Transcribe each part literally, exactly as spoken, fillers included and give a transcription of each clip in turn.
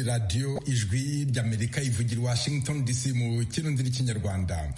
radiyo ijwi ry'Amerika ivugira Washington D C mu kirundi n'ikinyarwanda.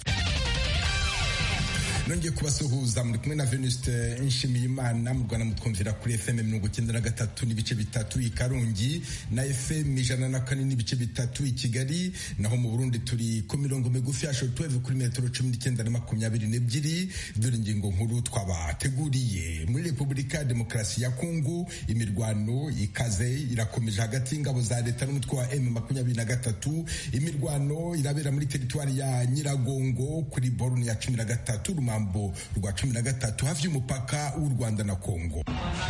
Nongeye kubasuhuza muri kumwe na Venuste Nshimiyimana mu Rwanda mutwumvira kuri F M mirongo icyenda na gatatu n'ibice bitatu i Karongi na F M ijana na kane n'ibice bitatu i Kigali, naho mu Burundi turi ku mirongo migufi ya shortwave kuri metero cumi n'icyenda na makumyabiri n'ebyiri. Dore ingingo nkuru twabateguriye. Muri Repubulika ya Demokarasi ya Kongo imirwano ikaze irakomeje hagati y'ingabo za leta n'umutwe wa M makumyabiri na gatatu. Imirwano irabera muri teritwari ya Nyiragongo kuri borune ya cumi na gatatu rumambo rwa cumi na gatatu hafi y'umupaka w'u Rwanda na Kongo.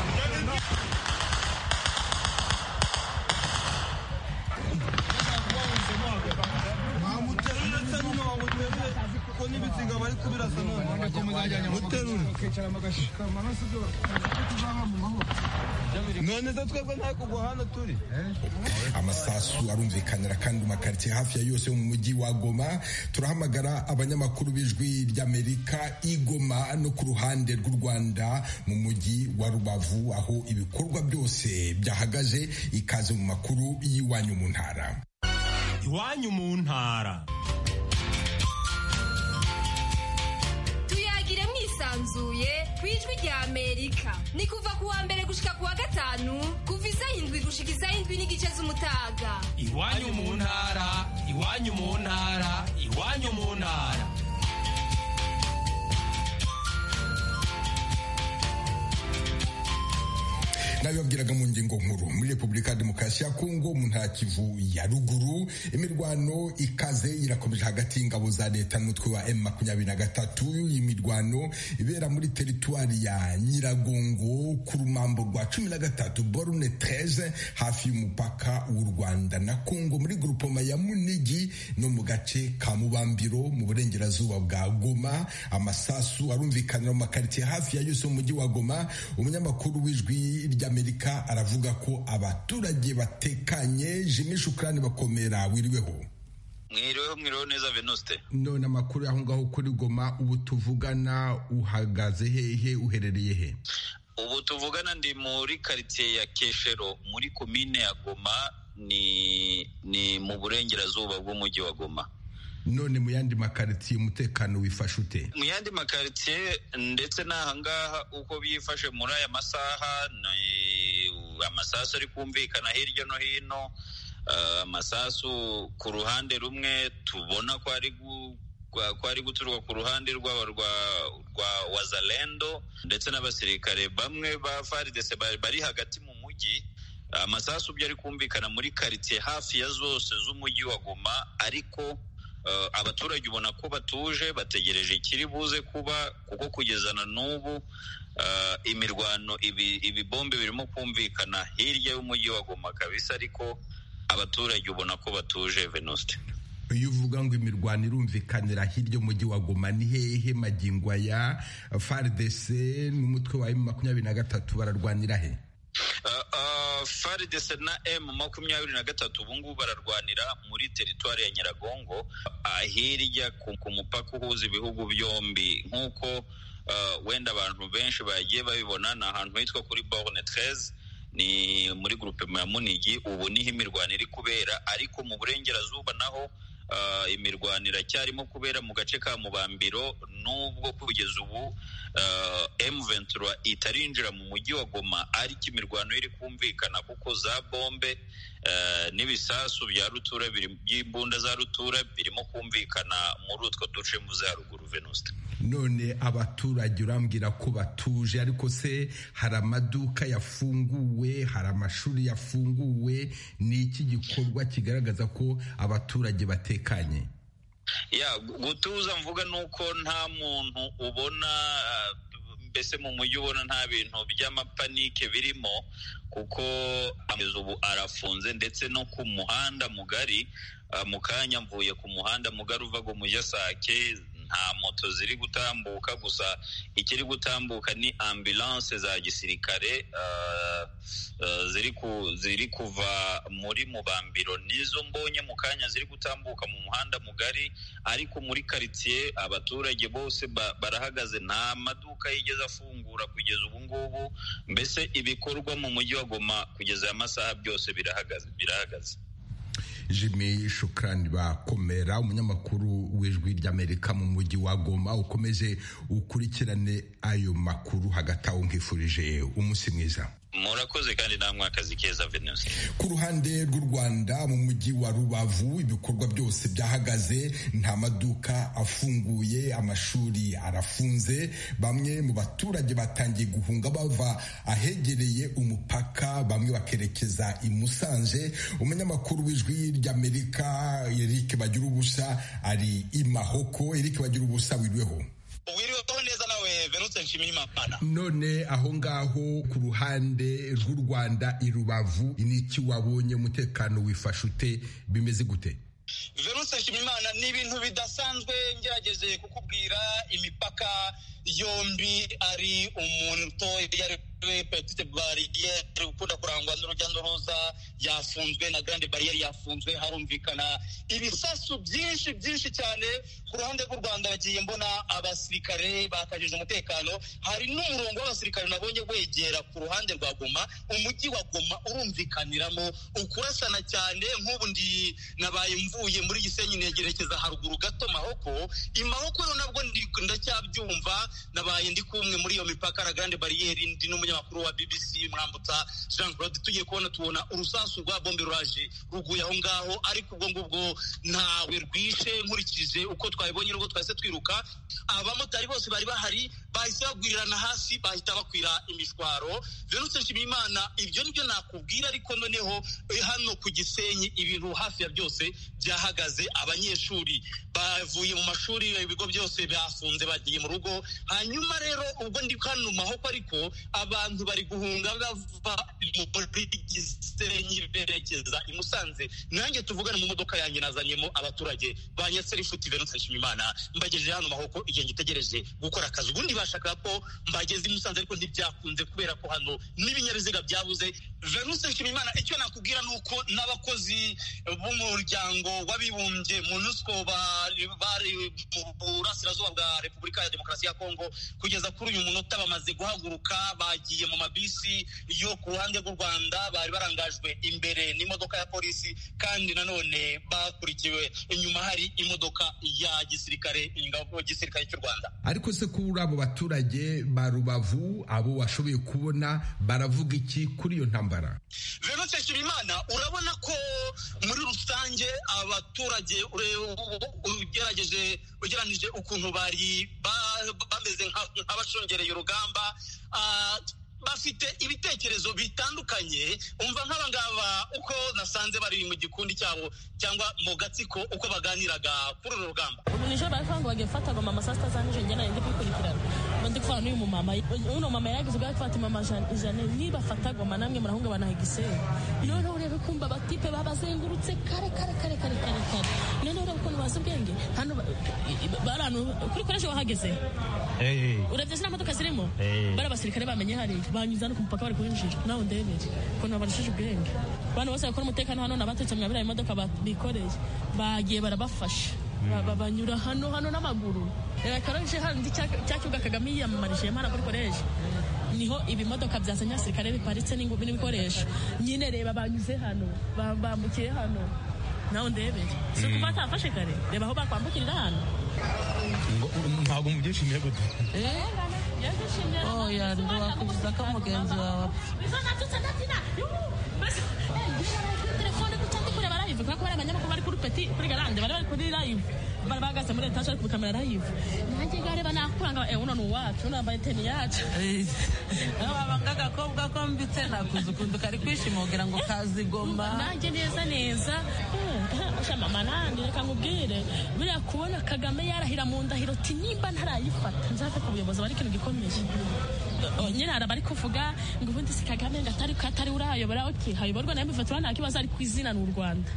Amasasu arumvikanira kandi makartie hafi ya yose mu mujyi wa Goma. Turahamagara abanyamakuru b'ijwi ry'Amerika i Goma no ku ruhande rw'u Rwanda mu mujyi wa Rubavu aho ibikorwa byose byahagaze. Ikaze mu makuru y'iwanyu mu ntara. Iwanyu mu ntara. Sanzuye kwijwi rya Amerika ni kuva kuwa mbere gushika kuwa gatanu kuva isaha indwi gushika isaha indwi n'igice z'umutaga. Iwanyu mu ntara, iwanyu mu ntara, iwanyu mu ntara. Nabibabwiraga mu ngingo nkuru. Muri Repubulika ya Demokarasi ya Kongo mu ntara Kivu ya ruguru imirwano ikaze irakomeje hagati y'ingabo za leta n'umutwe wa M makumyabiri na gatatu. Imirwano ibera muri teritwari ya Nyiragongo ku rumambo rwa cumi na gatatu borune treize hafi y'umupaka w'u Rwanda na Kongo muri grupoma ya Munigi no mu gace ka Mubambiro mu burengerazuba bwa Goma. Amasasu arumvikanira mu makartie hafi ya yose mu mujyi wa Goma. Umunyamakuru w'ijwi rya Amerika aravuga ko abaturage batekanye. Jimmy Shukrani bakomera, wiriweho? Mwiriweho mwiriweho neza Venuste. None amakuru aho ngaho kuri Goma ubu tuvugana uhagaze hehe, uherereye he? Ubu tuvugana ndi muri quartier ya Keshero muri komine ya Goma, ni ni mu burengerazuba bw'umujyi wa Goma. None mu yandi makaritiye umutekano wifashe ute? Mu yandi makaritiye ndetse n'ahangaha uko byifashe muri aya masaha, amasasu ari kumvikana hirya no hino. Amasasu uh, ku ruhande rumwe tubona ko ari ko ari guturuka ku ruhande rwa rwa Wazalendo ndetse n'abasirikare bamwe ba F A R D C bari hagati mu mujyi. Amasasu byari kumvikana muri quartier hafi ya zose z'umujyi wa Goma, ariko Uh, abaturage ubona ko batuje bategereje ikiri buze kuba, kuko kugezana n'ubu uh, imirwano ibi ibibombe birimo kumvikana hirya y'umujyi wa Goma kabisa, ariko abaturage ubona ko batuje Venuste. Iyo uvuga ngo imirwano irumvikanira hirya y'umujyi wa Goma ni hehe magingwa ya F A R D C n'umutwe wa M makumyabiri na gatatu bararwanira he? Uh, uh, F A R D C na M makumyabiri na gatatu ubungubu bararwanira muri teritwari ya Nyiragongo ahirya ku, ku mupaka uhuza ibihugu byombi. Nk'uko uh, wenda abantu benshi bagiye babibona, na ahantu hitwa kuri borune treize, ni muri groupe ya Munigi. Ubu niho imirwano iri kubera, ariko mu burengerazuba naho Uh, imirwanira cyarimo kubera mu gace ka Mubambiro, nubwo kugeza ubu uh, M vingt-trois itarinjira mu mujyi wa Goma, ariko imirwano iri kumvikana kuko za bombe uh, n'ibisasu bya rutura biri by'imbunda za rutura birimo kumvikana muri utwo duce mu za ruguru Venuste. None abaturage urambwira ko batuje, ariko se hari amaduka yafunguwe, hari amashuri yafunguwe? Ni iki gikorwa kigaragaza ko abaturage batekanye? Ya gutuza mvuga nuko nta muntu ubona, mbese mu mujyi ubona nta bintu by'amapanike birimo, kuko amezi ubu arafunze ndetse no ku muhanda mugari. Uh, mu kanya mvuye ku muhanda mugari uva go mujya Sake, nta moto ziri gutambuka, gusa ikiri gutambuka ni ambulance za gisirikare uh, uh, ziri ku ziri kuva muri Mubambiro, nizo mbonye mu kanya ziri gutambuka mu muhanda mugari. Ariko muri quartier abaturage bose ba, barahagaze, nta maduka yigeze afungura kugeza ubu ngubu. Mbese ibikorwa mu mujyi wa Goma kugeza amasaha byose birahagaze birahagaze. Jimmy Shukrani Bakomera, umunyamakuru w'Ijwi ry'Amerika mu mujyi wa Goma, ukomeje ukurikirane ayo makuru. Hagati aho nkifurije umunsi mwiza. Murakoze kandi namwe akazi keza Venus. Ku ruhande rw'u Rwanda mu mujyi wa Rubavu ibikorwa byose byahagaze, nta maduka afunguye, amashuri arafunze. Bamwe mu baturage batangiye guhunga bava ahegereye umupaka, bamwe bakerekeza i Musanze. Umunyamakuru w'Ijwi ry'Amerika Eric Bagirubusa ari i Mahoko. Eric Bagirubusa, wirweho? Wiriweho neza nawe Venus Nshimiyimana. None aho ngaho ku ruhande rw'u Rwanda i Rubavu iniki wabonye, umutekano wifashe ute, bimeze gute? Venus Nshimiyimana, ni ibintu bidasanzwe. Ngerageje kukubwira, imipaka yombi ari umuntu yari petite barriere ukunda kurangwa n'urujya n'uruza yafunzwe, na grande barriere yafunzwe. Harumvikana ibisasu byinshi byinshi cyane. Ku ruhande rw'u Rwanda bagiye mbona abasirikare bakajije umutekano. Hari n'umurongo w'abasirikare nabonye wegera ku ruhande rwa Goma. Umujyi wa Goma urumvikaniramo ukurasana cyane. Nk'ubu ndi nabaye mvuye muri Gisenyi negerekeza haruguru gato Mahoko. I Mahoko rero nabwo ndacyabyumva, nabaye ndi kumwe muri iyo mipaka na grande barriere. Ndi n'umunyamakuru wa B B C Mwambutsa Jean Claude, tugiye kubona tubona urusasu rwa bombe ruraje ruguye aho ngaho, ariko ubwo ngubwo ntawe rwishe. Nkurikije uko twabibonye n'ubwo twahise twiruka, abamotari bose bari bahari bahise bagwirirana hasi, bahita bakwira imishwaro. Venus Nshimiyimana, ibyo nibyo nakubwira. Ariko noneho hano ku Gisenyi ibintu hafi ya byose byahagaze. Abanyeshuri bavuye mu mashuri, ibigo byose byafunze, bagiye mu rugo. Hanyuma rero ubwo ndi hano Mahoko, ariko abantu bari guhunga bava muri Gisenyi berekeza i Musanze. Nanjye tuvugana mu modoka yanjye nazanyemo abaturage banyaserifuti Venus Nshimiyimana, mbagejeje hano Mahoko igihe ngitegereje gukora akazi. Ubundi bashaka ko mbageze i Musanze, ariko ntibyakunze kubera ko hano n'ibinyabiziga byabuze. Venus Nshimiyimana, icyo nakubwira ni uko n'abakozi b'umuryango w'abibumbye MONUSCO bari mu burasirazuba bwa Repubulika ya Demokarasi ya Kongo kugeza kuri uyu munota bamaze guhaguruka, bagiye mu mabisi yo ku ruhande rw'u Rwanda. Bari barangajwe imbere n'imodoka ya polisi, kandi nanone bakurikiwe inyuma hari imodoka ya gisirikare, ingabo gisirikare cy'u Rwanda. Ariko se kuri abo baturage ba Rubavu, abo washoboye kubona, baravuga iki kuri iyo ntambara? Venus Nshimiyimana, urabona ko muri rusange abaturage ugerageje ugeranije ukuntu bari bameze nk'abashongereye urugamba, bafite ibitekerezo bitandukanye. Umva nk'aba ngaba uko nasanze bari mu gikundi cyabo cyangwa mu gatsiko, uko baganiraga kuri uru rugamba. Ubu nijo bavuga ngo bagiye gufata Goma ama saa sita za nijoro. Njye ndi kwikurikirana, ndi kuvana n'uyu mumama. Uno mama yagize ubwo gufata mama Jane, niba fata Goma namwe murahunga banahigiseye. Noneho urebe kumva batipe babazengurutse kare kare kare kare kare kare. Noneho urebe ukuntu bazi ubwenge hano barano kuri koresha wahageze. Eh, uravye zina modoka zirimo, bara basirikare bamenye hari banyuzana ku mupaka bari kurinjira. Nawe ndebere ko nabarishije ubwenge. Bana bose bakora umutekano hano nabatetse mwabira imodoka bikoreye, bagiye barabafasha, banyura hano hano n'amaguru. Reka karonje handi cyakibuga Kagame yamamarije mara kuri koresha, niho ibimodoka byasanya sirikare biparitse n'ingubi n'ibikoresho. Nyine reba banyuze hano, bambukiye hano. Nawe ndebere si kuba tafashe kare, reba aho bakwambukirira hano. Ntabwo mubyishimiye gute? Eh, yashimye. Oh ya ndo wakubuza ko mugenzi wawe. Bizana tutsandatina. Basi telefone kutandi kure barayive kwa kwa abanyama ko bari kuri peti kuri garande bari kuri live. Bari bagase muri etage ku kamera live. Nanjye gare banakuranga eh uno nuwacu nambaye teni yacu. Abanga gakobwa ko mbitse nakuzukunda kari kwishimogera ngo kazi Goma. Nanjye neza neza. Usha mama nandi reka ngubwire buriya kubona Kagame yarahira mu ndahiro ti nimba ntarayifata nzafata ubuyobozi bari kintu gikomeye. Nyine arabari kuvuga ngo ubundi si Kagame ngatari katari urayobora okay hayoborwa na mbifatwa nta kibazo ari kwizina n'u Rwanda.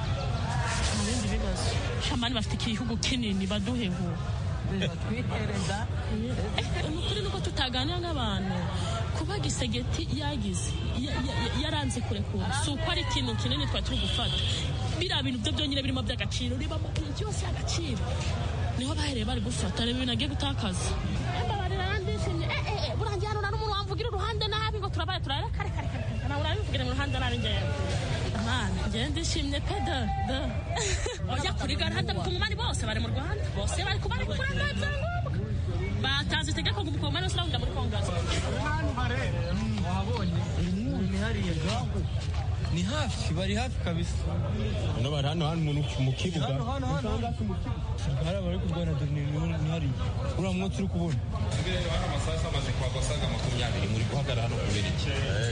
Ibindi bibazo shamani bafite igihugu kinini baduheho batwihereza. Umukuru nuko tutaganira n'abantu kuba Gisegeti yagize yaranze kurekura si uko ari ikintu kinini twa turi gufata. Bira bintu byo byonyine birimo by'agaciro riba mu cyose agaciro niho bahereye bari gufata rebe nagiye gutakaza ababarira randishimye eh eh burangiye hano n'umuntu wamvugira uruhande nabi ngo turabaye turare kare kare kare na urabivugira mu ruhande nabi ngiye amana Nje ndishimye pe da da. Oya kuri gare hata mukongomani bose bari mu Rwanda. Bose bari kubari kuranga ibyangombwa. Batanze itegeko ngo umukongomani wese arahunga muri Kongo. Hano bare. Wahabonye. Ni hariya gaho. Ni hafi bari hafi kabisa. Hano bari hano hano mu kibuga. Hano hano hano mu kibuga. Hari abari kurwana ni hari. Ura mwo turi kubona. Rero hano amasasa amaze kwagosaga makumyabiri muri guhagarara hano kubera iki.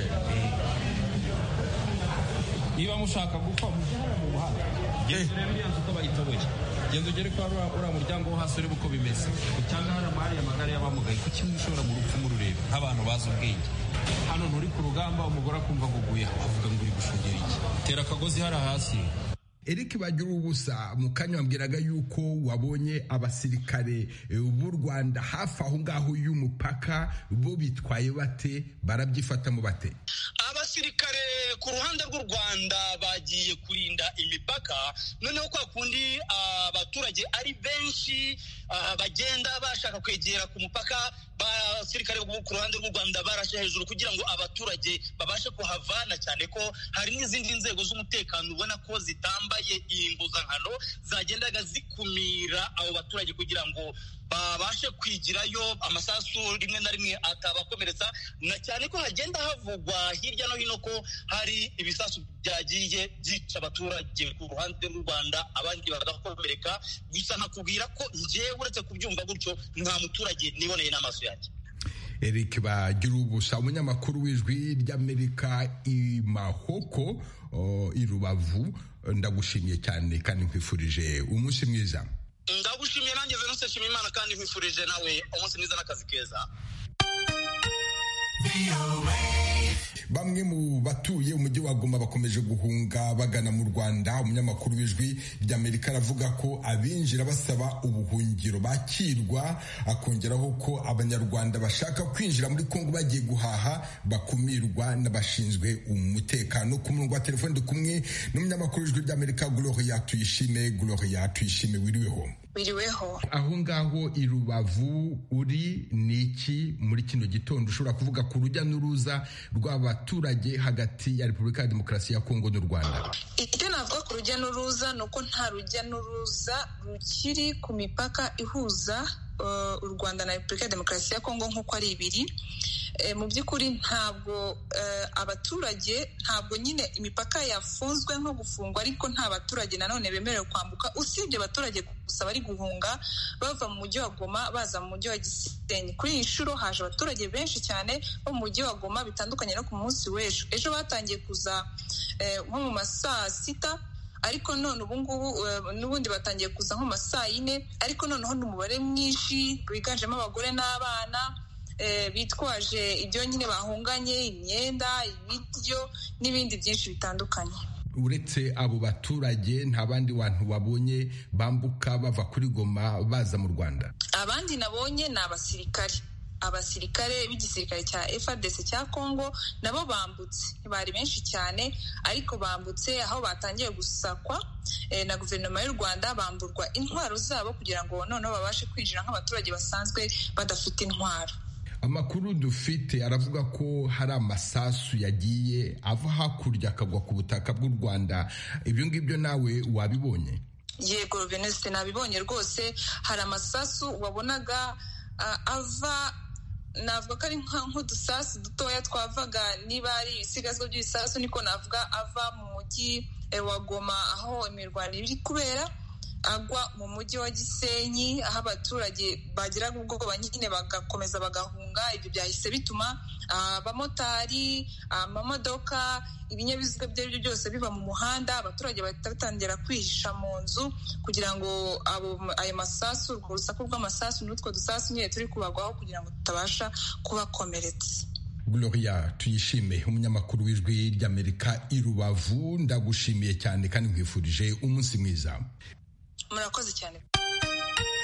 Niba mushaka gupfa mujyana mu muhanda. Genda rero iriya nzu ko bayitoboye. Genda ugere kwa ura muryango wo hasi urebe uko bimeze. Cyangwa hano amahari y'amagare y'abamugaye kuki mushobora mu rupfu mu rurebe nk'abantu bazi ubwenge. Hano nturi ku rugamba umugore akumva guguye avuga ngo uri gushungera iki. Tera akagozi hari hasi. Eric Bagiruwubusa mu kanya wambwiraga yuko wabonye abasirikare b'u Rwanda hafi aho ngaho y'umupaka bo bitwaye bate barabyifata mu bate. Abasirikare ku ruhande rw'u Rwanda bagiye kurinda imipaka noneho kwa kundi abaturage uh, ari benshi uh, bagenda bashaka kwegera ku mupaka abasirikare ku ruhande rw'u Rwanda barashe hejuru kugira ngo abaturage babashe kuhavana cyane ko hari n'izindi nzego z'umutekano ubona ko zitambaye impuzankano zagendaga zikumira abo baturage kugira ngo babashe kwigirayo amasasu rimwe na rimwe atabakomeretsa na cyane ko hagenda havugwa hirya no hino ko hari ibisasu byagiye byica abaturage ku ruhande rw'u Rwanda abandi bagakomereka gusa nakubwira ko njyewe uretse kubyumva gutyo nta muturage niboneye n'amaso yanjye. Eric Bagiruwubusa umunyamakuru w'ijwi ry'Amerika i Mahoko i Rubavu ndagushimiye cyane kandi nkwifurije umunsi mwiza. Ndagushimiye nanjye Venuse Nshimiyimana kandi nkwifurije nawe umunsi mwiza n'akazi keza. Bamwe mu batuye umujyi wa Goma bakomeje guhunga bagana mu Rwanda. Umunyamakuru w'ijwi ry'Amerika aravuga ko abinjira basaba ubuhungiro bakirwa, akongeraho ko abanyarwanda bashaka kwinjira muri Kongo bagiye guhaha bakumirwa n'abashinzwe umutekano. Ku murongo wa telefone ndi kumwe n'umunyamakuru w'ijwi ry'Amerika Gloria Tuyishime. Gloria Tuyishime, wiriweho? Wiriweho. Aho ngaho i Rubavu uri niki muri kino gitondo ushobora kuvuga ku rujya n'uruza rw'abaturage hagati ya Repubulika ya Demokarasi ya Kongo n'u Rwanda? Icyo navuga ku rujya n'uruza ni uko nta rujya n'uruza rukiri ku mipaka ihuza uh, u Rwanda na Repubulika ya Demokarasi ya Kongo nk'uko ari ibiri. E, mu by'ukuri ntabwo uh, abaturage ntabwo nyine imipaka yafunzwe nko gufungwa, ariko nta baturage nanone bemerewe kwambuka usibye abaturage gusa bari guhunga bava mu mujyi wa Goma baza mu mujyi wa Gisenyi. Kuri iyi nshuro haje abaturage benshi cyane bo mu mujyi wa Goma bitandukanye no ku munsi w'ejo. Ejo batangiye kuza eh, nko mu masaa sita, ariko none ubu ngubu uh, n'ubundi batangiye kuza nko mu masaa yine, ariko noneho n'umubare mwinshi wiganjemo abagore n'abana Eh, bitwaje ibyo nyine bahunganye, imyenda, ibiryo n'ibindi byinshi bitandukanye. Uretse abo baturage nta bandi bantu wabonye bambuka bava kuri Goma baza mu Rwanda? Abandi nabonye ni abasirikare abasirikare b'igisirikare cya F A R D C cya Kongo, nabo bambutse. Bari benshi cyane ariko bambutse aho batangiye gusakwa eh, na guverinoma y'u Rwanda, bamburwa intwaro zabo kugira ngo noneho babashe kwinjira nk'abaturage basanzwe badafite intwaro. Amakuru dufite aravuga ko hari amasasu yagiye ava hakurya akagwa ku butaka bw'u Rwanda. Ibyo ngibyo nawe wabibonye? Yego Veneste, nabibonye rwose. Hari amasasu wabonaga uh, ava navuga ko ari nk'udusasu dutoya twavaga, niba ari ibisigazwa by'ibisasu niko navuga, ava mu mujyi eh, wa Goma aho imirwano iri kubera, agwa mu mujyi wa Gisenyi aho abaturage bagiraga ubwoba nyine bagakomeza bagahunga. Ibyo byahise bituma abamotari, amamodoka, ibinyabiziga byo byose biva mu muhanda, abaturage batangira kwihisha mu nzu kugira ngo abo ayo masasu, urwo rusaku rw'amasasu n'utwo dusasu nyine turi kubagwaho kugira ngo tutabasha kubakomeretsa. Gloria Tuyishime, umunyamakuru w'ijwi ry'Amerika i Rubavu, ndagushimiye cyane kandi nkwifurije umunsi mwiza. Murakoze cyane.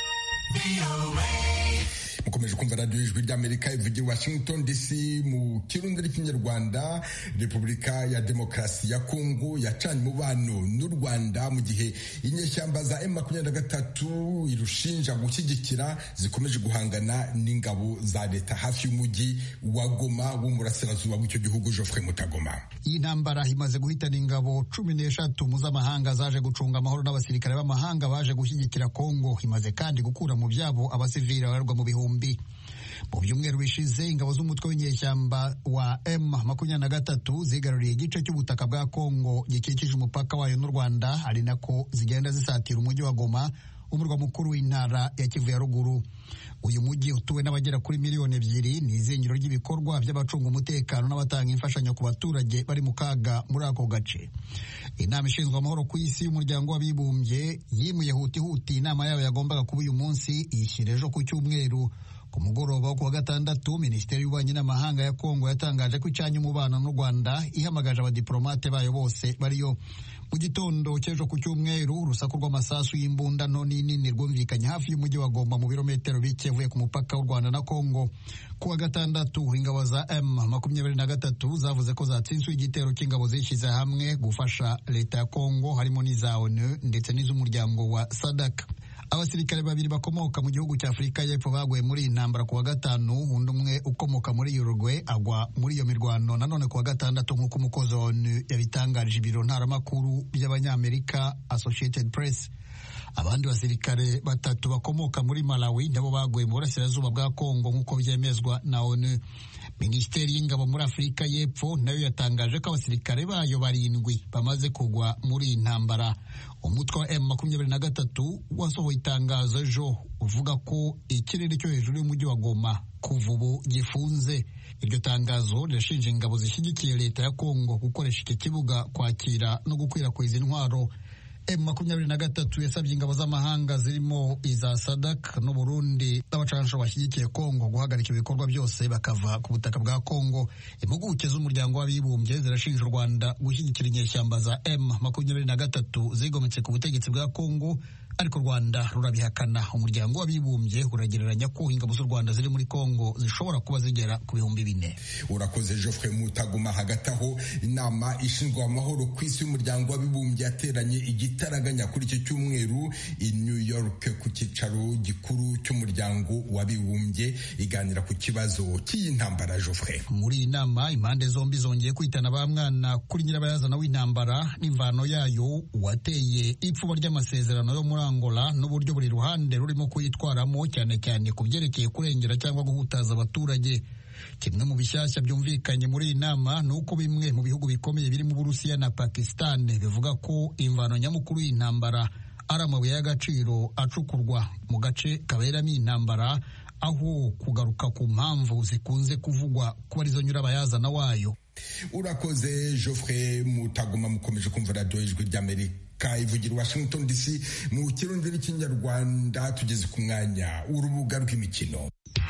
mukomeje kumva radiyo ijwi ry'amerika ivugira Washington D C mu kirundi n'ikinyarwanda. Repubulika ya Demokarasi ya Kongo yacanye umubano n'u Rwanda mu gihe inyeshyamba za M makumyabiri na gatatu irushinja gushyigikira zikomeje guhangana n'ingabo za leta hafi y'umujyi wa Goma wo mu burasirazuba bw'icyo gihugu. Geoffrey Mutagoma. Iyi ntambara imaze guhitana ingabo cumi n'eshatu mpuzamahanga zaje gucunga amahoro n'abasirikare b'amahanga baje gushyigikira Kongo. Imaze kandi gukura mu byabo abasivili babarwa mu bihumbi. Mu byumweru bishize ingabo z'umutwe w'inyeshyamba wa M makumyabiri na gatatu zigaruriye igice cy'ubutaka bwa Kongo gikikije umupaka wayo n'u Rwanda, ari nako zigenda zisatira umujyi wa Goma, umurwa mukuru w'intara ya Kivu ya ruguru. Uyu mujyi utuwe n'abagera kuri miliyoni ebyiri, ni izingiro ry'ibikorwa by'abacunga umutekano n'abatanga imfashanyo ku baturage bari mu kaga muri ako gace. Inama ishinzwe amahoro ku isi y'umuryango w'abibumbye yimuye huti huti inama yayo yagombaga kuba uyu munsi iyishyira ejo ku cyumweru. Ku mugoroba wo kuwa gatandatu, Minisiteri y'Ububanyi n'Amahanga ya Kongo yatangaje ko icanye umubano n'u Rwanda, ihamagaje abadiplomate bayo bose bariyo. Mu gitondo cy'ejo ku cyumweru, urusaku rw'amasasu y'imbunda nto n'inini rwumvikanye hafi y'umujyi wa Goma mu birometero bike uvuye ku mupaka w'u Rwanda na Kongo. Ku wa gatandatu, ingabo za M makumyabiri na gatatu zavuze ko zatsinzwe igitero cy'ingabo zishyize hamwe gufasha leta ya Kongo, harimo n'iza O N U ndetse n'iz'umuryango wa SADC. Abasirikare babiri bakomoka mu gihugu cya Afurika y'Epfo baguye muri iyi ntambara ku wa gatanu, undi umwe ukomoka muri Uruguay agwa muri iyo mirwano nanone ku wa gatandatu, nk'uko umukozi wa O N U yabitangarije ibiro ntaramakuru by'abanyamerika Associated Press. Abandi basirikare batatu bakomoka muri Malawi nabo baguye mu burasirazuba bwa Kongo nk'uko byemezwa na O N U. Minisiteri y'ingabo muri Afurika y'Epfo nayo yatangaje ko abasirikare bayo barindwi bamaze kugwa muri iyi ntambara. Umutwe wa M makumyabiri na gatatu wasohoye itangazo ejo uvuga ko ikirere cyo hejuru y'umujyi wa Goma kuva ubu gifunze. Iryo tangazo rirashinja ingabo zishyigikiye leta ya Kongo gukoresha iki kibuga kwakira no gukwirakwiza intwaro. M makumyabiri na gatatu yasabye ingabo z'amahanga zirimo iza SADC n'u Burundi n'abacansho bashyigikiye Kongo guhagarika ibikorwa byose bakava ku butaka bwa Kongo. Impuguke z'umuryango w'abibumbye zirashinja u Rwanda gushyigikira inyeshyamba za M makumyabiri na gatatu zigometse ku butegetsi bwa Kongo, ariko u Rwanda rurabihakana. Umuryango w'abibumbye uragereranya ko ingabo z'u Rwanda ziri muri Kongo zishobora kuba zigera ku bihumbi bine. Urakoze Geoffrey Mutagoma. Hagati aho, inama ishinzwe amahoro ku isi y'umuryango w'abibumbye yateranye igitaraganya kuri iki cyumweru i New York ku cyicaro gikuru cy'umuryango w'abibumbye iganira ku kibazo cy'iyi ntambara. Geoffrey, muri iyi nama impande zombi zongeye kwitana ba mwana kuri nyirabayazana w'intambara n'imvano yayo, uwateye ipfuba ry'amasezerano yo muri Angola n'uburyo buri ruhande rurimo kuyitwaramo, cyane cyane ku byerekeye kurengera cyangwa guhutaza abaturage. Kimwe mu bishyashya byumvikanye muri iyi nama ni uko bimwe mu bihugu bikomeye birimo Uburusiya na Pakistan bivuga ko imvano nyamukuru y'intambara ari amabuye y'agaciro acukurwa mu gace kaberamo intambara, aho kugaruka ku mpamvu zikunze kuvugwa kuba arizo nyirabayazana wayo. Urakoze Geoffrey Mutagoma. Mukomeje kumva radiyo ijwi ry'Amerika ivugira Washington D C mu kirundi n'ikinyarwanda. Tugeze ku mwanya w'urubuga rw'imikino.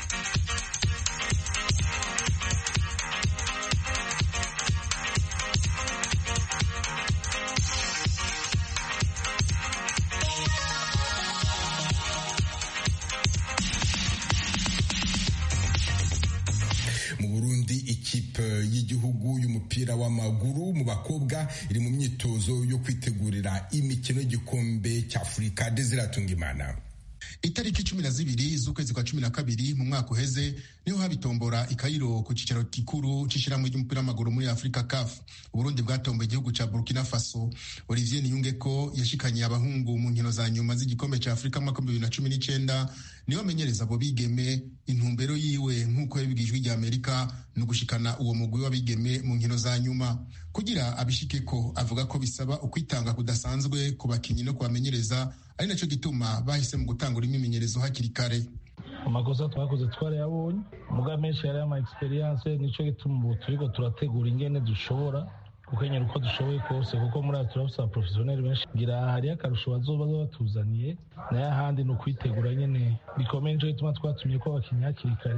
Ikipe y'igihugu y'umupira w'amaguru mu bakobwa iri mu myitozo yo kwitegurira imikino y'igikombe cy'Afurika. Desire Atungimana. Itariki cumi na zibiri z'ukwezi kwa cumi na kabiri mu mwaka uheze niho habitombora i Kairo ku cicaro gikuru c'ishirahamwe ry'umupira w'amaguru muri Afrika C A F. Uburundi bwatomboye igihugu ca Burkina Faso. Olivier Niyungeko yashikanye abahungu mu nkino za nyuma z'igikombe ca Afrika mu mwaka bibiri na cumi n'icenda, niwe amenyereza abo bigeme. Intumbero yiwe nk'uko yabibwijwe rya Amerika no gushikana uwo mugwi w'abigeme mu nkino za nyuma. Kugira abishikeko avuga ko bisaba ukwitanga kudasanzwe ku bakinyi no kubamenyereza, ari naco gituma bahise mu gutangura imyimenyerezo hakiri kare. Amakosa twakoze twarayabonye, muga menshi yari ama experience, nico gituma ubu turiko turategura ingene dushobora gukenyera uko dushoboye kose, kuko muri abo turafise abaprofessionnel benshi. Ngira hari akarusho bazoba batuzaniye, nayo ahandi ni ukwitegura nyene bikomeye, nico gituma twatumye ko abakinyi hakiri kare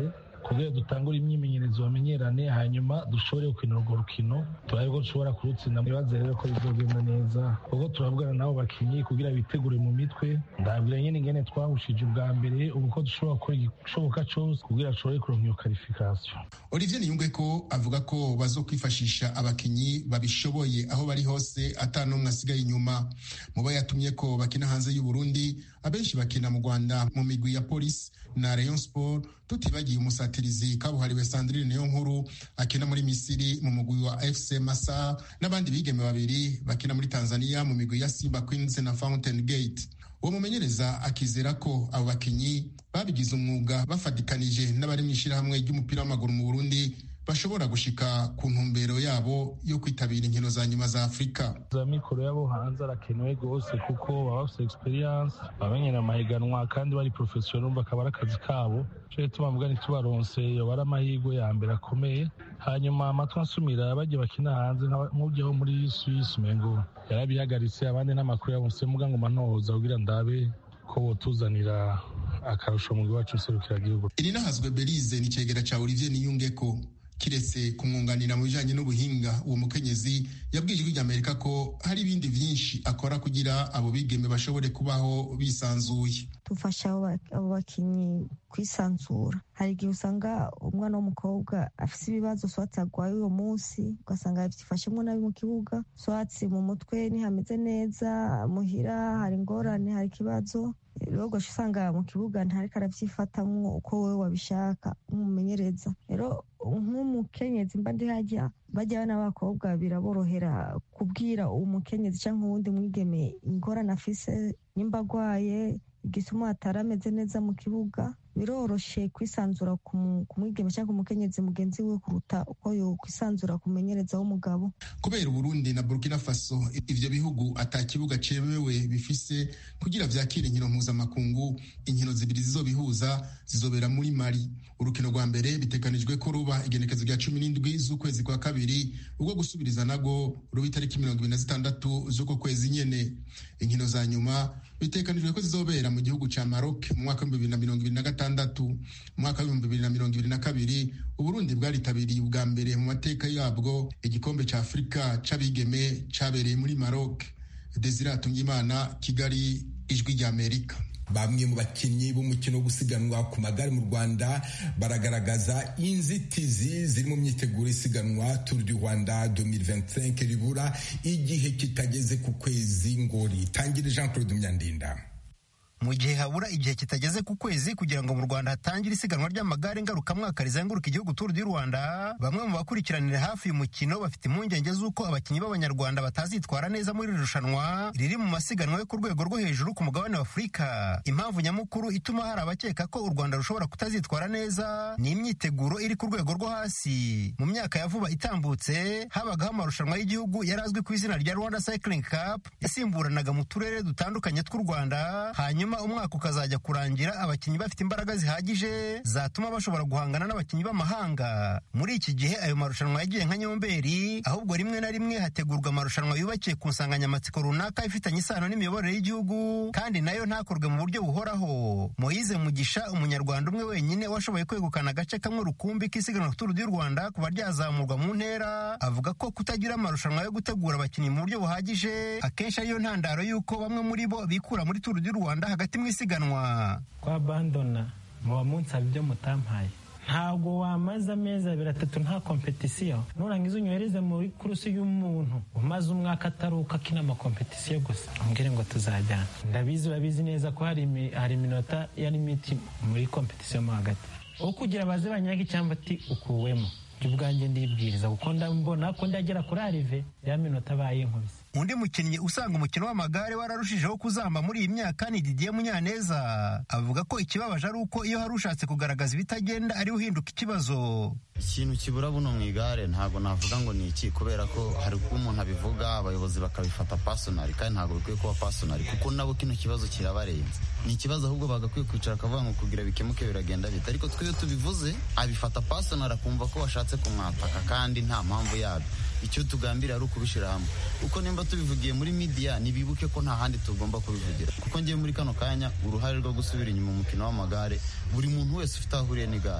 kugira dutangure imyimenyerezo bamenyerane hanyuma dushobore gukina urwo rukino turabe ko dushobora kurutsinda. Nibaze rero ko bizogenda neza kuko turavugana nabo bakinyi kugira bitegure mu mitwe. Ndabwira nyene ingene twahushije ubwa mbere ubu ko dushobora gukora igishoboka cose kugira dushobore kuronka iyo qualification. Olivier Niyungeko avuga ko bazokwifashisha abakinyi babishoboye aho bari hose ata n'umwe asigaye inyuma. Mu bo yatumye ko bakina hanze y'u Burundi abenshi bakina mu Rwanda mu migwi ya Police na Rayon Sport, tutibagiye umusatirizi kabuhariwe Sandrine Niyonkuru akina muri Misiri mu mugwi wa F C Massa n'abandi bigeme babiri bakina muri Tanzania mu migwi ya Simba Queens na Fountain Gate. Uwo mumenyereza akizera ko abo bakinyi babigize umwuga bafatikanije n'abari mu ishirahamwe ry'umupira w'amaguru mu Burundi bashobora gushika ku ntumbero yabo yo kwitabira inkino za nyuma za Afrika. Za mikoro yabo hanze arakenewe gose kuko baba bafite experience bamenyera amahiganwa kandi bari professional bakaba ari akazi kabo. Cyo tubavuga ni tubaronse yo bari amahirwe ya mbere akomeye. Hanyuma amatwa nsumira bagiye bakina hanze nk'ujyeho muri Swiss mengo yarabihagaritse abandi n'amakuru yabonse muga ngo manoza kugira ndabe ko botuzanira akarusho mu giwacu serukira gihugu. Irina Hazwe Belize ni cegera ca Olivier Niyungeko. Kiretse kumwunganira mu bijanye n'ubuhinga, uwo mukenyezi yabwiye ijwi ry'Amerika ko hari ibindi vyinshi akora kugira abo bigeme bashobore kubaho bisanzuye. Tufasha abo bakinyi kwisanzura. Hari igihe usanga umwana w'umukobwa afise ibibazo swatsi agwaye uwo munsi ugasanga yabifashemwo nabi mu kibuga, swatsi mu mutwe ntihameze neza, muhira hari ingorane, hari ikibazo rero ugaca usanga mu kibuga ntariko aravyifatamwo uko wewe wabishaka nk'umumenyereza. Rero nk'umukenyezi mba ndi hajya bajya n'abakobwa biraborohera kubwira umukenyezi canke uwundi mwigeme ingorane afise nimba agwaye igisuma atarameze neza mu kibuga, biroroshe kwisanzura ku mwigeme cyangwa umukenyezi mugenzi we kuruta uko yo kwisanzura kumenyereza w'umugabo. Kubera Burundi na Burkina Faso ivyo bihugu atakibuga cemewe bifise kugira vyakire inkino mpuzamakungu, inkino zibiri zizobihuza zizobera muri Mali. Urukino rwa mbere bitekanijwe ko ruba igenekezo rya cumi n'indwi z'ukwezi kwa kabiri, ubwo gusubiriza nago ruba itariki mirongo ibiri na zitandatu z'uko kwezi nyene. Inkino za nyuma bitekanijwe ko zizobera mu gihugu ca Maroc mu mwaka w'ibihumbi bibiri na mirongo ibiri na gatandatu. Mu mwaka w'ibihumbi bibiri na mirongo ibiri na kabiri Uburundi bwaritabiriye ubwa mbere mu mateka yabwo igikombe ca Afrika c'abigeme cabereye muri Maroc. Desire Atungimana, Kigali, Ijwi ry'Amerika. Bamwe mu bakinnyi b'umukino wo gusiganwa ku magare mu Rwanda baragaragaza inzitizi ziri mu myiteguro isiganwa Tour du Rwanda deux mille vingt-cinq ribura igihe kitageze ku kwezi ngo ritangire. Jean Claude Myandinda. Mu gihe habura igihe kitageze ku kwezi kugira ngo mu Rwanda hatangire isiganwa ry'amagare ngarukamwaka rizenguruka igihugu Tour du Rwanda, bamwe mu bakurikiranira hafi uyu mukino bafite impungenge z'uko abakinnyi b'Abanyarwanda batazitwara neza muri iri rushanwa riri mu masiganwa yo ku rwego rwo hejuru ku mugabane wa Afurika. Impamvu nyamukuru ituma hari abakeka ko u Rwanda rushobora kutazitwara neza ni imyiteguro iri ku rwego rwo hasi. Mu myaka ya vuba itambutse habagaho amarushanwa y'igihugu yari azwi ku izina rya Rwanda Cycling Cup yasimburanaga mu turere dutandukanye tw'u Rwanda, hanyuma umwaka ukazajya kurangira abakinnyi bafite imbaraga zihagije zatuma bashobora guhangana n'abakinnyi b'amahanga. Muri iki gihe ayo marushanwa yagiye nka nyomberi, ahubwo rimwe na rimwe hategurwa amarushanwa yubakiye ku nsanganyamatsiko runaka ifitanye isano n'imiyoborere y'igihugu kandi nayo ntakorwe mu buryo buhoraho. Moise Mugisha, umunyarwanda umwe wenyine washoboye kwegukana agace kamwe rukumbi k'isiganwa Tour du Rwanda kuba ryazamurwa mu ntera, avuga ko kutagira amarushanwa yo gutegura abakinnyi mu buryo buhagije akenshi ariyo ntandaro y'uko bamwe muri bo bikura muri Tour du Rwanda hagati mu isiganwa. Kwa bandona muba munsaba ibyo mutampaye, ntabwo wamaze amezi abiri atatu nta kompetisiyo nurangiza unyohereze muri kurusi y'umuntu umaze umwaka ataruka akina amakompetisiyo gusa umbwire ngo tuzajyana. Ndabizi babizi neza ko hari hari iminota ya limiti muri kompetisiyo mo hagati, uwo kugira baze banyaga icyamba ati ukuwemo ubwanjye ndibwiriza kuko ndabona ko ndagera kuri arive ya minota bayinkubise. Undi mukinnyi usanga umukino w'amagare wararushijeho kuzamba muri iyi myaka ni Didier Munyaneza, avuga ko ikibabaje ari uko iyo hari ushatse kugaragaza ibitagenda ari uhinduka ikibazo. Ikintu kibura buno mu igare ntabwo navuga ngo ni iki, kubera ko hari uko umuntu abivuga abayobozi bakabifata personal kandi ntabwo bikwiye kuba personal kuko nabo kino kibazo kirabarenze. Ni ikibazo ahubwo bagakwiye kwicara akavuga ngo kugira bikemuke biragenda bita, ariko twe tubivuze abifata personal akumva ko washatse kumwataka kandi nta mpamvu yabyo. Icyo tugambira ari ukubishira hamwe uko nimba tubivugiye muri media nibibuke ko nta handi tugomba kubivugira, kuko ngiye muri kano kanya uruhare rwo gusubira inyuma mu mukino w'amagare buri muntu wese ufite ahuriye n'igare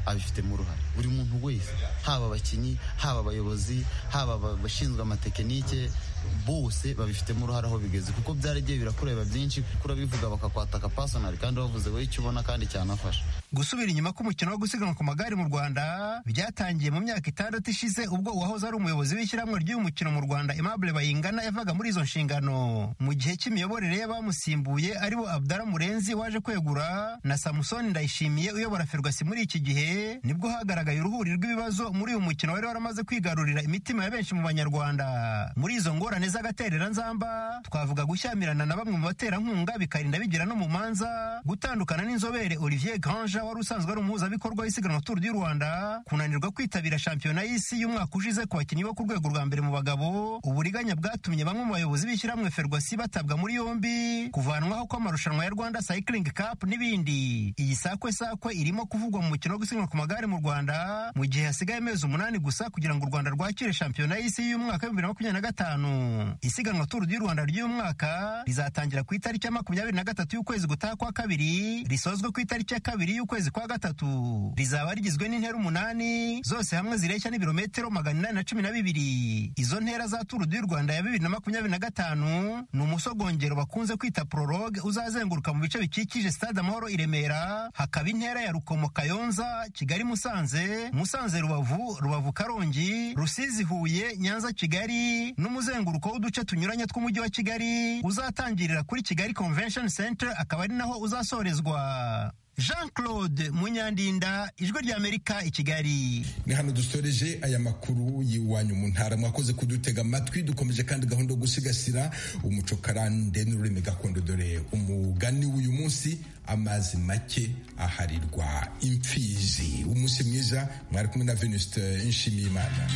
abifitemo uruhare. Buri muntu wese, haba abakinnyi, haba abayobozi, haba abashinzwe amatekinike, bose babifitemo uruhare aho bigeze, kuko byaragiye birakureba byinshi, kuko urabivuga bakakwataka personal kandi wavuze wowe icyo ubona kandi cyanafasha. Gusubira inyuma k'umukino wo gusiganwa ku magare mu Rwanda byatangiye mu myaka itandatu ishize, ubwo uwahoze ari umuyobozi w'ishyirahamwe ry'uyu mukino mu Rwanda Aimable Bayingana yavaga muri izo nshingano. Mu gihe cy'imiyoborere y'abamusimbuye aribo Abdallah Murenzi waje kwegura na Samson Ndayishimiye uyobora Ferwacy muri iki gihe, nibwo hagaragaye uruhuri rw'ibibazo muri uyu mukino wari waramaze kwigarurira imitima ya benshi mu Banyarwanda. Muri izo ngorane z'agaterera nzamba twavuga gushyamirana na bamwe mu baterankunga bikarinda bigira no mu manza, gutandukana n'inzobere Olivier Grange wari usanzwe ari umuhuzabikorwa w'isiganwa Tour du Rwanda, kunanirwa kwitabira shampiyona y'isi y'umwaka ushize ku bakinnyi bo ku rwego rwa mbere mu bagabo, uburiganya bwatumye bamwe mu bayobozi b'ishyirahamwe Ferwacy batabwa muri yombi, kuvanwaho kw'amarushanwa ya Rwanda Cycling Cup n'ibindi. Iyi sakwe sakwe irimo kuvugwa mu mukino wo gusiganwa ku magare mu Rwanda mu gihe hasigaye amezi umunani gusa kugira ngo u Rwanda rwakire shampiyona y'isi y'umwaka wa bibiri na makumyabiri na gatanu. Isiganwa Tour du Rwanda ry'uyu mwaka rizatangira ku itariki ya makumyabiri na gatatu y'ukwezi gutaha kwa kabiri, risozwe ku itariki ya kabiri y'ukwezi kwa gatatu. Rizaba rigizwe n'intera umunani, zose hamwe zireshya n'ibirometero magana inani na cumi na bibiri. Izo ntera za Tour du Rwanda ya bibiri na makumyabiri na gatanu ni umusogongero bakunze kwita prologue uzazenguruka mu bice bikikije Stade Amahoro i Remera, hakaba intera ya Rukomo Kayonza, Kigali Musanze, Musanze Rubavu, Rubavu Karongi, Rusizi Huye, Nyanza Kigali, n'umuzenguruko w'uduce tunyuranye tw'umujyi wa Kigali uzatangirira kuri Kigali Convention Center, akaba ari naho uzasorezwa. Jean-Claude Munyandinda, Ijwi ry'Amerika i Kigali. Ni hano dusoreje aya makuru y'iwanyu mu ntara. Mwakoze kudutega amatwi. Dukomeje kandi gahunda yo gusigasira umuco karande n'ururimi gakondo, dore umugani w'uyu munsi: amazi make aharirwa imfizi. Umunsi mwiza, mwari kumwe na Venuste Nshimiyimana.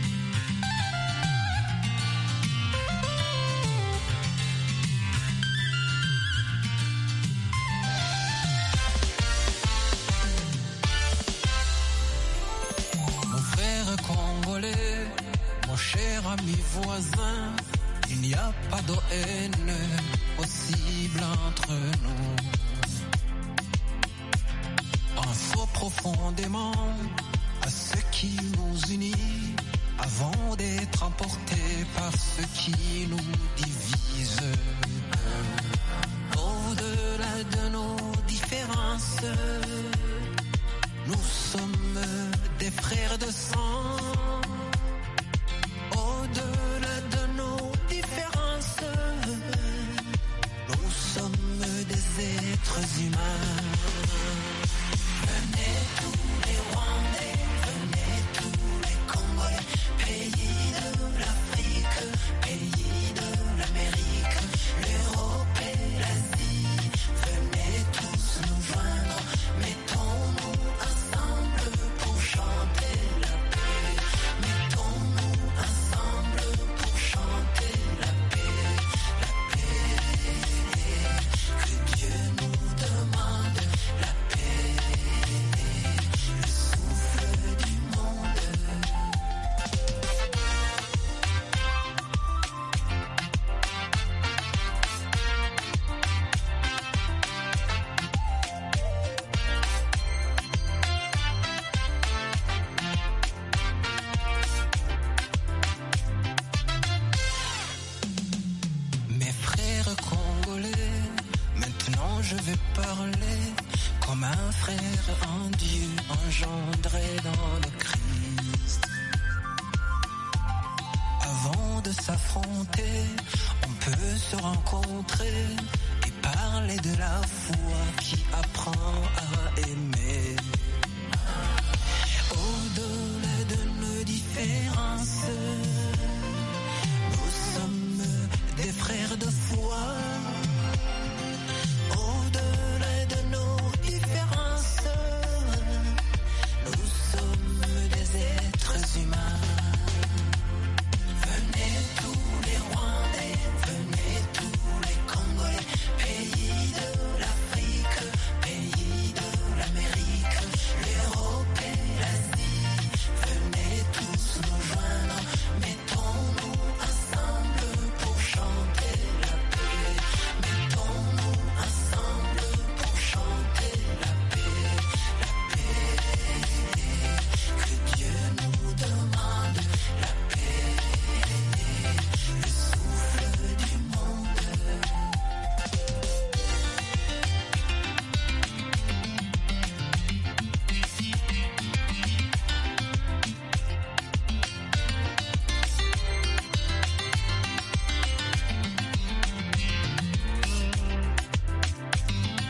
Amis voisins, il n'y a pas de haine possible entre nous. Pensons profondément à ce qui nous unit avant d'être emportés par ce qui nous divise. Au-delà de nos différences, nous sommes des frères de sang. Au-delà de nos différences, nous sommes des êtres humains. Venez tous les Rwandais, venez tous les Congolais, pays de l'Afrique, pays de l'Amérique, l'Europe et l'Asie. Venez tous nous joindre, mettons-nous ensemble pour chanter la paix. Mettons-nous ensemble pour chanter la paix, la paix que Dieu nous demande, la paix, le souffle du monde. Mes frères congolais, maintenant je vais parler comme un frère en Dieu engendré dans le Christ. Avant de s'affronter, on peut se rencontrer et parler de la foi qui apprend à aimer.